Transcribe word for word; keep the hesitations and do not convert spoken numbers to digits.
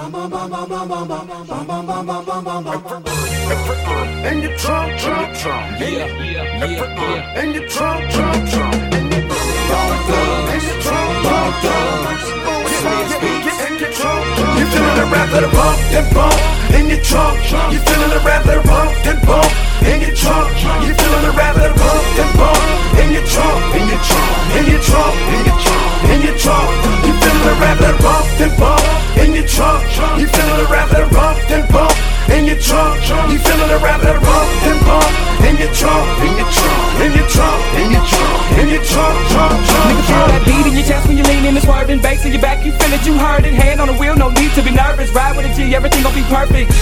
And you trunk, trunk, trunk. Yeah, yeah, yeah, yeah. And you trunk, trunk, trunk. And you trunk, and you trunk, trunk, trunk. And you trunk, you feeling the rap that bump and bump. In your trunk, you feeling the rap that bump and bump. In your trunk, you feeling the rap that bump and bump. In your trunk, in your trunk, in your trunk, in your trunk, in your trunk, you feeling the rap that bump and bump. In your trunk, you feeling the rap that bump and bump. In your trunk, you feeling the rap that bump and bump. In your trunk, in your trunk, in your trunk, in your trunk, in your trunk, trunk, trunk. Nigga, feel that beat in your chest when you lean in and swerving. Bass in your back, you feel it, you heard it. Hand on the wheel, no need to be nervous. Ride with a G, everything gon' be perfect.